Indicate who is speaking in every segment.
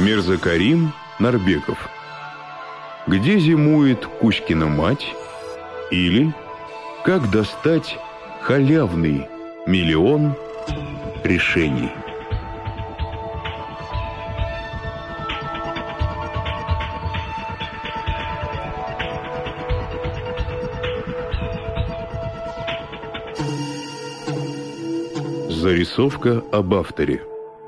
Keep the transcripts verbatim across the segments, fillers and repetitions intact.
Speaker 1: Мирзакарим Нарбеков. Где зимует Кузькина мать? Или как достать халявный миллион решений? Зарисовка об авторе.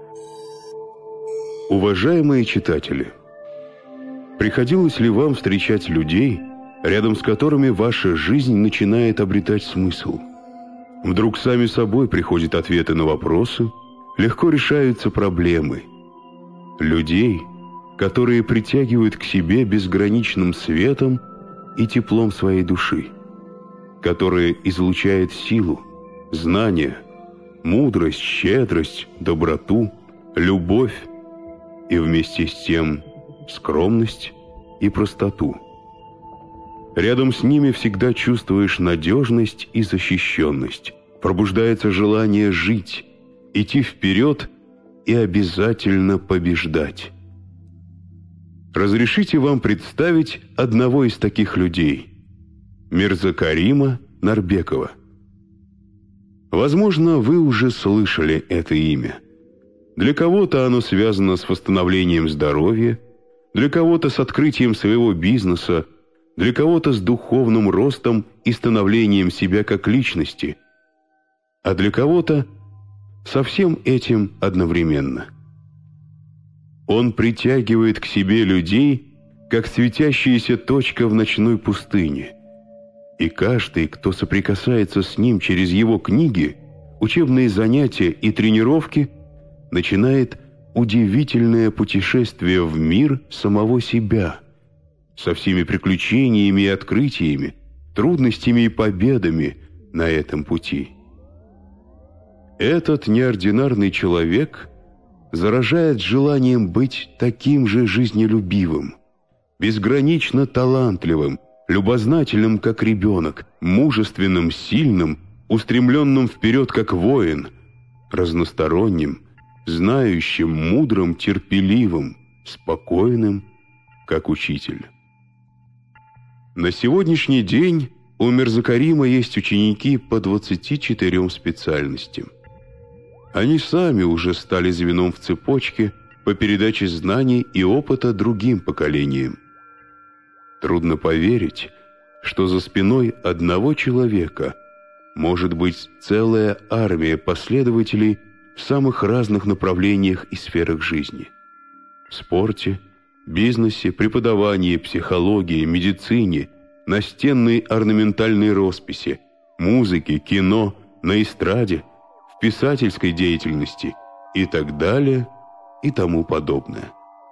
Speaker 1: Уважаемые читатели, приходилось ли вам встречать людей, рядом с которыми ваша жизнь начинает обретать смысл? Вдруг сами собой приходят ответы на вопросы, легко решаются проблемы. Людей, которые притягивают к себе безграничным светом и теплом своей души, которые излучают силу, знания, мудрость, щедрость, доброту, любовь и вместе с тем скромность и простоту. Рядом с ними всегда чувствуешь надежность и защищенность, пробуждается желание жить, идти вперед и обязательно побеждать. Разрешите вам представить одного из таких людей – Мирзакарима Нарбекова. Возможно, вы уже слышали это имя. Для кого-то оно связано с восстановлением здоровья, для кого-то с открытием своего бизнеса, для кого-то с духовным ростом и становлением себя как личности, а для кого-то со всем этим одновременно. Он притягивает к себе людей, как светящаяся точка в ночной пустыне, и каждый, кто соприкасается с ним через его книги, учебные занятия и тренировки, начинает удивительное путешествие в мир самого себя, со всеми приключениями и открытиями, трудностями и победами на этом пути. Этот неординарный человек заражает желанием быть таким же жизнелюбивым, безгранично талантливым, любознательным, как ребенок, мужественным, сильным, устремленным вперед, как воин, разносторонним, знающим, мудрым, терпеливым, спокойным, как учитель. На сегодняшний день у Мирзакарима есть ученики по двадцати четырем специальностям. Они сами уже стали звеном в цепочке по передаче знаний и опыта другим поколениям. Трудно поверить, что за спиной одного человека может быть целая армия последователей в самых разных направлениях и сферах жизни. В спорте, бизнесе, преподавании, психологии, медицине, настенной орнаментальной росписи, музыке, кино, на эстраде, в писательской деятельности и так далее и тому подобное.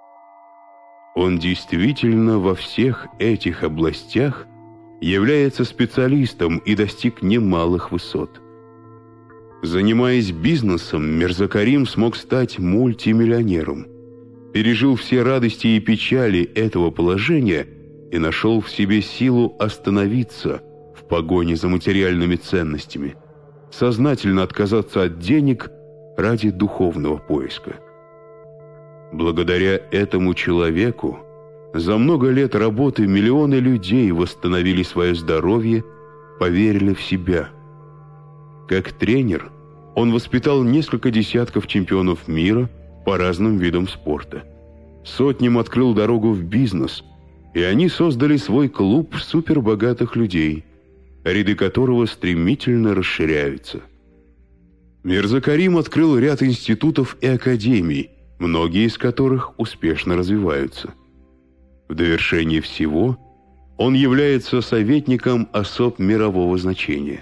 Speaker 1: Он действительно во всех этих областях является специалистом и достиг немалых высот. Занимаясь бизнесом, Мирзакарим смог стать мультимиллионером, пережил все радости и печали этого положения и нашел в себе силу остановиться в погоне за материальными ценностями, сознательно отказаться от денег ради духовного поиска. Благодаря этому человеку за много лет работы миллионы людей восстановили свое здоровье, поверили в себя. Как тренер он воспитал несколько десятков чемпионов мира по разным видам спорта. Сотням открыл дорогу в бизнес, и они создали свой клуб супербогатых людей, ряды которого стремительно расширяются. Мирзакарим открыл ряд институтов и академий, многие из которых успешно развиваются. В довершение всего он является советником особ мирового значения.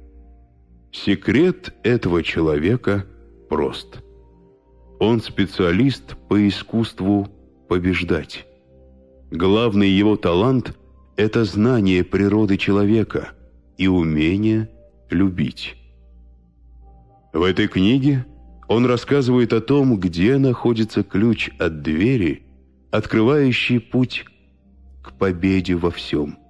Speaker 1: Секрет этого человека прост. Он специалист по искусству побеждать. Главный его талант – это знание природы человека и умение любить. В этой книге он рассказывает о том, где находится ключ от двери, открывающий путь к победе во всем.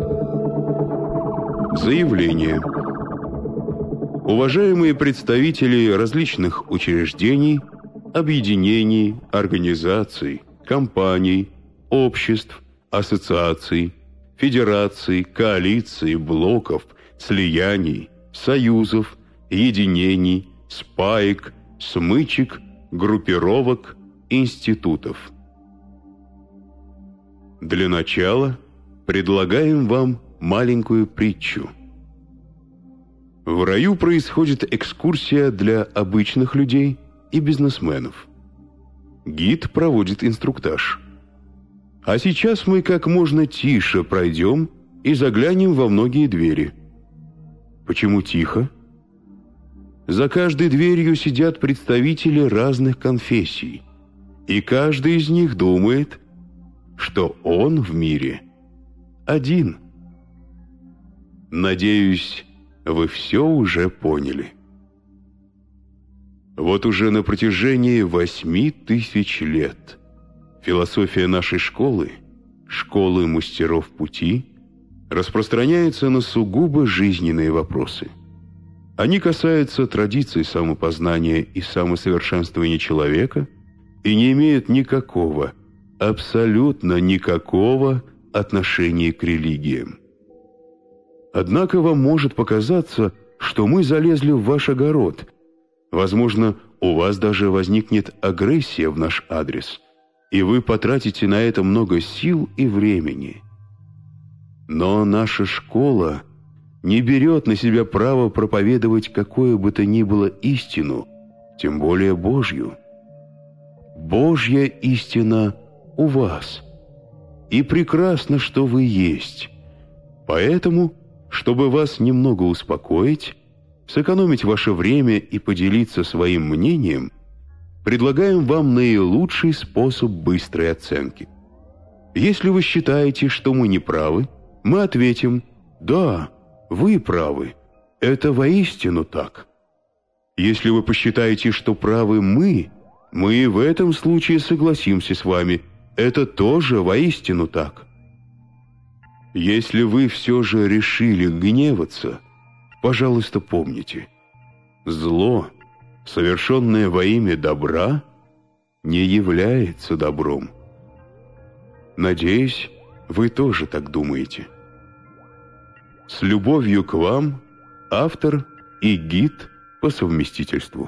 Speaker 1: Заявление. Уважаемые представители различных учреждений, объединений, организаций, компаний, обществ, ассоциаций, федераций, коалиций, блоков, слияний, союзов, единений, спаек, смычек, группировок, институтов. Для начала предлагаем вам маленькую притчу. В раю происходит экскурсия для обычных людей и бизнесменов. Гид проводит инструктаж. А сейчас мы как можно тише пройдем и заглянем во многие двери. Почему тихо? За каждой дверью сидят представители разных конфессий, и каждый из них думает, что он в мире один. Надеюсь, вы все уже поняли. Вот уже на протяжении восьми тысяч лет философия нашей школы, школы мастеров пути, распространяется на сугубо жизненные вопросы. Они касаются традиций самопознания и самосовершенствования человека и не имеют никакого, абсолютно никакого отношения к религиям. Однако вам может показаться, что мы залезли в ваш огород. Возможно, у вас даже возникнет агрессия в наш адрес, и вы потратите на это много сил и времени. Но наша школа не берет на себя право проповедовать какую бы то ни было истину, тем более Божью. Божья истина у вас. И прекрасно, что вы есть. Поэтому, чтобы вас немного успокоить, сэкономить ваше время и поделиться своим мнением, предлагаем вам наилучший способ быстрой оценки. Если вы считаете, что мы не правы, мы ответим: «Да, вы правы, это воистину так». Если вы посчитаете, что правы мы, мы в этом случае согласимся с вами, это тоже воистину так. Если вы все же решили гневаться, пожалуйста, помните, зло, совершенное во имя добра, не является добром. Надеюсь, вы тоже так думаете. С любовью к вам, автор и гид по совместительству.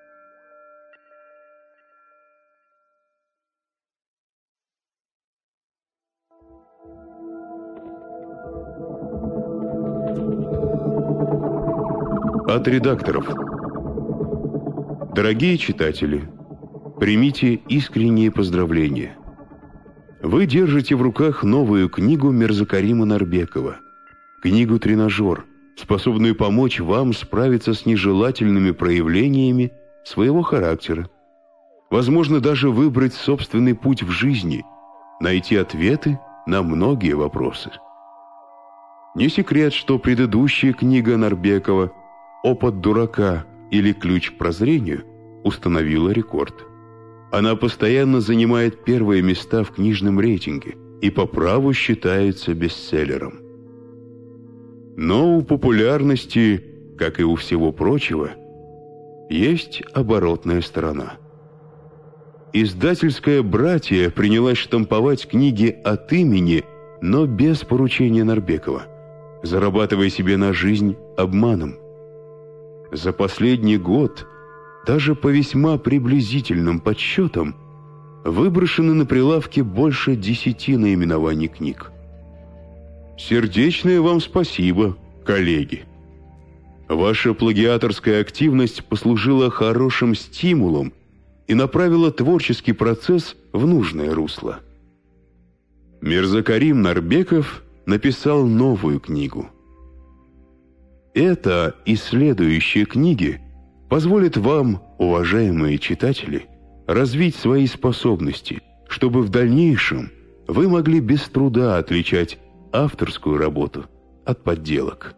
Speaker 1: От редакторов. Дорогие читатели, примите искренние поздравления. Вы держите в руках новую книгу Мирзакарима Нарбекова, книгу-тренажер, способную помочь вам справиться с нежелательными проявлениями своего характера, возможно, даже выбрать собственный путь в жизни, найти ответы на многие вопросы. Не секрет, что предыдущая книга Нарбекова «Опыт дурака» или «Ключ к прозрению» установила рекорд. Она постоянно занимает первые места в книжном рейтинге и по праву считается бестселлером. Но у популярности, как и у всего прочего, есть оборотная сторона. Издательское братье принялось штамповать книги от имени, но без поручения Нарбекова, зарабатывая себе на жизнь обманом. За последний год, даже по весьма приблизительным подсчетам, выброшено на прилавке больше десяти наименований книг. Сердечное вам спасибо, коллеги. Ваша плагиаторская активность послужила хорошим стимулом и направила творческий процесс в нужное русло. Мирзакарим Нарбеков написал новую книгу. Эта и следующие книги позволят вам, уважаемые читатели, развить свои способности, чтобы в дальнейшем вы могли без труда отличать авторскую работу от подделок.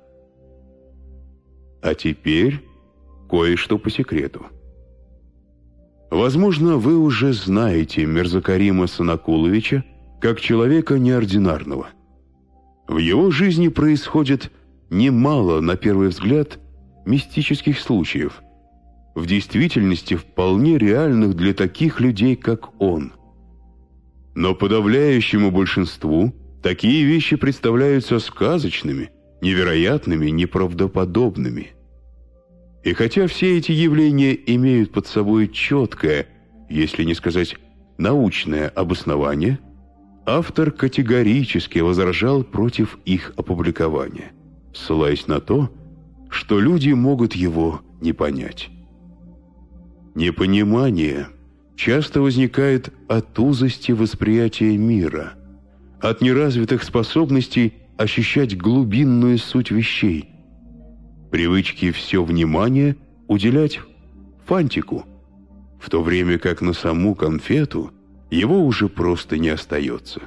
Speaker 1: А теперь кое-что по секрету. Возможно, вы уже знаете Мирзакарима Санакуловича как человека неординарного. В его жизни происходит немало, на первый взгляд, мистических случаев, в действительности вполне реальных для таких людей, как он. Но подавляющему большинству такие вещи представляются сказочными, невероятными, неправдоподобными. И хотя все эти явления имеют под собой четкое, если не сказать научное обоснование, автор категорически возражал против их опубликования, ссылаясь на то, что люди могут его не понять. Непонимание часто возникает от узости восприятия мира, от неразвитых способностей ощущать глубинную суть вещей, привычки все внимание уделять фантику, в то время как на саму конфету его уже просто не остается.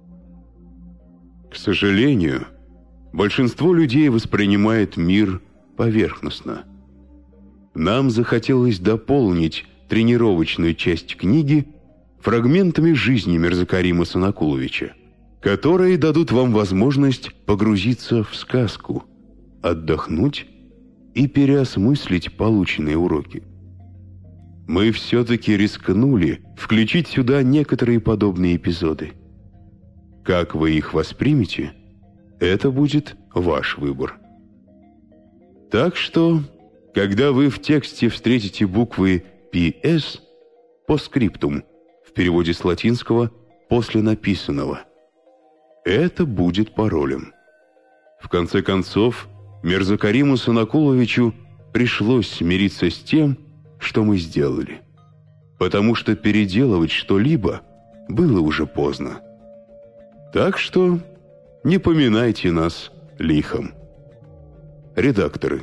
Speaker 1: К сожалению, большинство людей воспринимает мир поверхностно. Нам захотелось дополнить тренировочную часть книги фрагментами жизни Мирза-Карима Санакуловича, которые дадут вам возможность погрузиться в сказку, отдохнуть и переосмыслить полученные уроки. Мы все-таки рискнули включить сюда некоторые подобные эпизоды. Как вы их воспримете, это будет ваш выбор. Так что, когда вы в тексте встретите буквы пи эс, постскриптум, в переводе с латинского «после написанного», это будет паролем. В конце концов, Мирза-Кариму Санакуловичу пришлось смириться с тем, что мы сделали, потому что переделывать что-либо было уже поздно. Так что не поминайте нас лихом. Редакторы.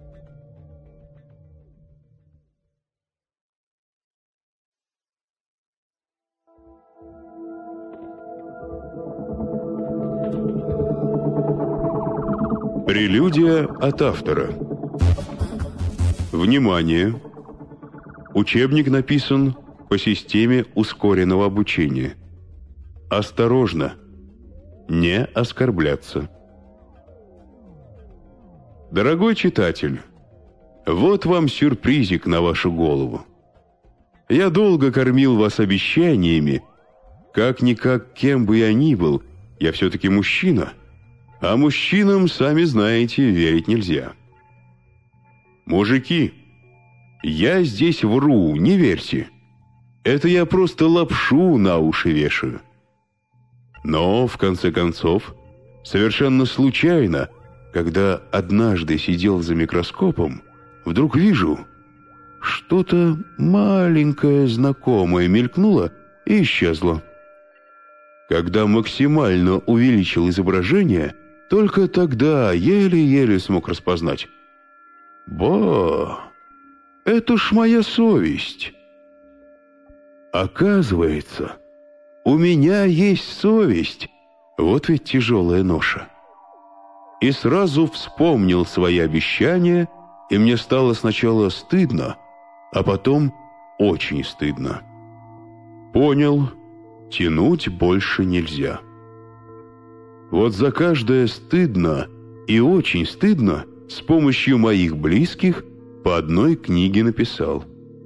Speaker 1: Прелюдия от автора. Внимание! Учебник написан по системе ускоренного обучения. Осторожно! Не оскорбляться. Дорогой читатель, вот вам сюрпризик на вашу голову. Я долго кормил вас обещаниями. Как-никак, кем бы я ни был, я все-таки мужчина. А мужчинам, сами знаете, верить нельзя. Мужики, я здесь вру, не верьте. Это я просто лапшу на уши вешаю. Но, в конце концов, совершенно случайно, когда однажды сидел за микроскопом, вдруг вижу, что-то маленькое знакомое мелькнуло и исчезло. Когда максимально увеличил изображение, только тогда еле-еле смог распознать. Ба, это ж моя совесть. Оказывается, у меня есть совесть. Вот ведь тяжелая ноша. И сразу вспомнил свои обещания, и мне стало сначала стыдно, а потом очень стыдно. Понял, тянуть больше нельзя. Вот за каждое стыдно и очень стыдно с помощью моих близких по одной книге написал.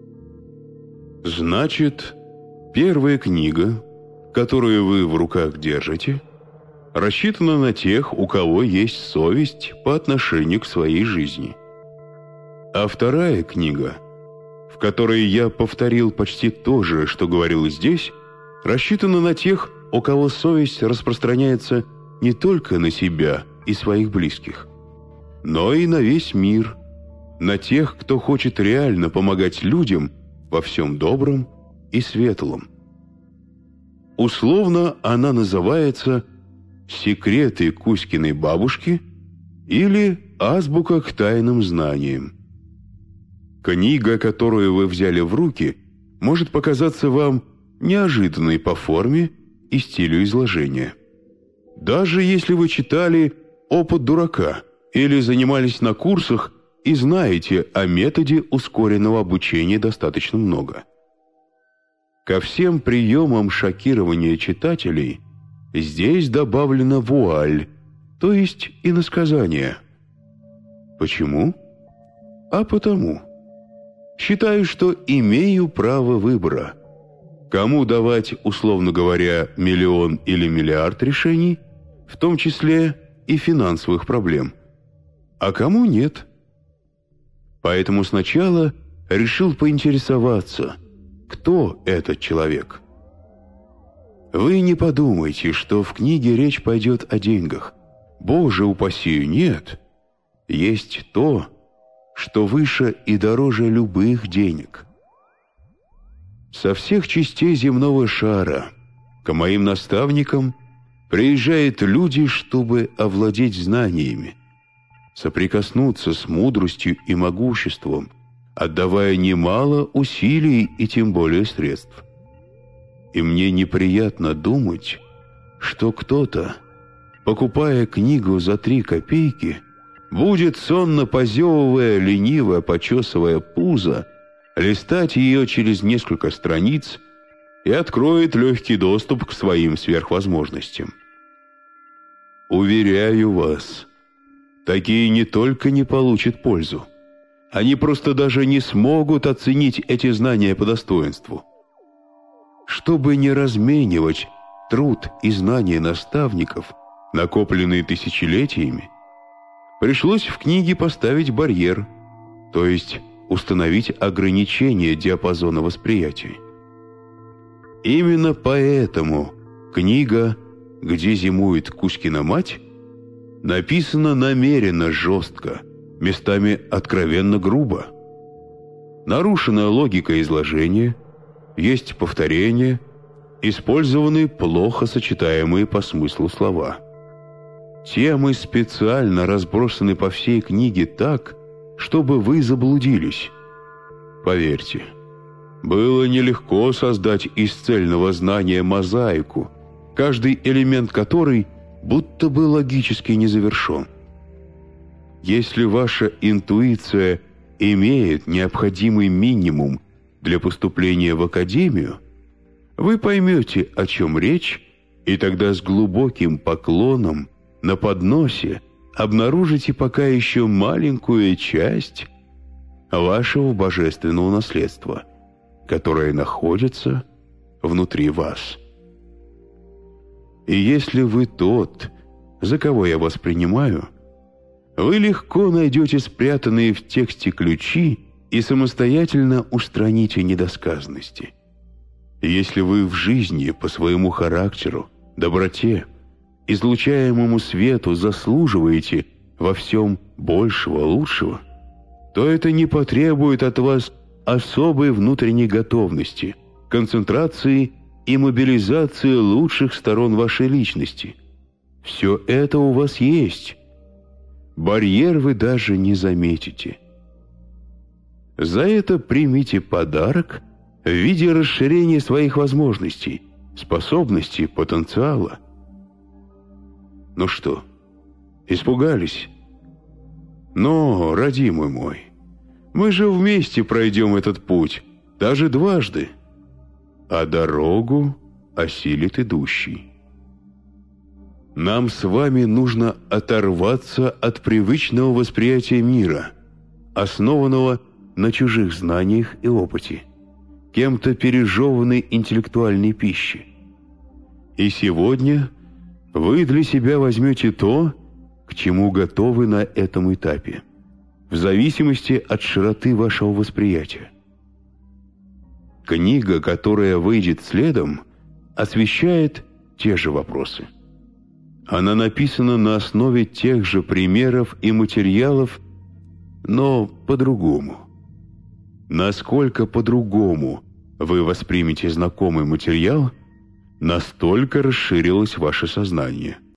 Speaker 1: Значит, первая книга, которую вы в руках держите, рассчитана на тех, у кого есть совесть по отношению к своей жизни. А вторая книга, в которой я повторил почти то же, что говорил здесь, рассчитана на тех, у кого совесть распространяется не только на себя и своих близких, но и на весь мир, на тех, кто хочет реально помогать людям во всем добром и светлом. Условно она называется «Секреты Кузькиной бабушки» или «Азбука к тайным знаниям». Книга, которую вы взяли в руки, может показаться вам неожиданной по форме и стилю изложения. Даже если вы читали «Опыт дурака» или занимались на курсах и знаете о методе ускоренного обучения достаточно много. Ко всем приемам шокирования читателей здесь добавлена вуаль, то есть иносказания. Почему? А потому. Считаю, что имею право выбора. Кому давать, условно говоря, миллион или миллиард решений, в том числе и финансовых проблем, а кому нет. Поэтому сначала решил поинтересоваться, кто этот человек. Вы не подумайте, что в книге речь пойдет о деньгах. Боже упаси, нет. Есть то, что выше и дороже любых денег. Со всех частей земного шара к моим наставникам приезжают люди, чтобы овладеть знаниями, соприкоснуться с мудростью и могуществом, отдавая немало усилий и тем более средств. И мне неприятно думать, что кто-то, покупая книгу за три копейки, будет, сонно позевывая, лениво почесывая пузо, листать ее через несколько страниц и откроет легкий доступ к своим сверхвозможностям. Уверяю вас, такие не только не получат пользу, они просто даже не смогут оценить эти знания по достоинству. Чтобы не разменивать труд и знания наставников, накопленные тысячелетиями, пришлось в книге поставить барьер, то есть установить ограничение диапазона восприятия. Именно поэтому книга «Где зимует Кузькина мать» написана намеренно жестко, местами откровенно грубо. Нарушена логика изложения, есть повторения, использованы плохо сочетаемые по смыслу слова. Темы специально разбросаны по всей книге так, чтобы вы заблудились. Поверьте, было нелегко создать из цельного знания мозаику, каждый элемент которой будто бы логически не завершен. Если ваша интуиция имеет необходимый минимум для поступления в академию, вы поймете, о чем речь, и тогда с глубоким поклоном на подносе обнаружите пока еще маленькую часть вашего божественного наследства, которое находится внутри вас. И если вы тот, за кого я вас принимаю, вы легко найдете спрятанные в тексте ключи и самостоятельно устраните недосказанности. Если вы в жизни по своему характеру, доброте, излучаемому свету заслуживаете во всем большего, лучшего, то это не потребует от вас особой внутренней готовности, концентрации и мобилизации лучших сторон вашей личности. Все это у вас есть. Барьер вы даже не заметите. За это примите подарок в виде расширения своих возможностей, способностей, потенциала. Ну что, испугались? Но, родимый мой, мы же вместе пройдем этот путь, даже дважды, а дорогу осилит идущий. Нам с вами нужно оторваться от привычного восприятия мира, основанного на чужих знаниях и опыте, кем-то пережеванной интеллектуальной пищи. И сегодня вы для себя возьмете то, к чему готовы на этом этапе, в зависимости от широты вашего восприятия. Книга, которая выйдет следом, освещает те же вопросы. Она написана на основе тех же примеров и материалов, но по-другому. Насколько по-другому вы воспримете знакомый материал, настолько расширилось ваше сознание.